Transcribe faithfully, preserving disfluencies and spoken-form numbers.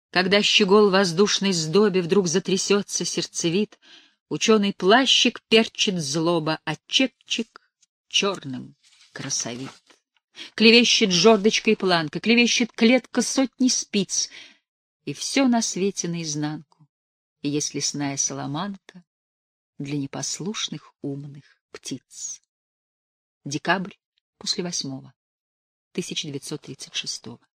Когда щегол воздушной сдобе вдруг затрясется сердцевит, ученый плащик перчит злоба, а чепчик черным красовит. Клевещет жердочка и планка, клевещет клетка сотни спиц, и все на свете наизнанку, и есть лесная соломанка для непослушных умных птиц. Декабрь после восьмого, тысяча девятьсот тридцать шестого.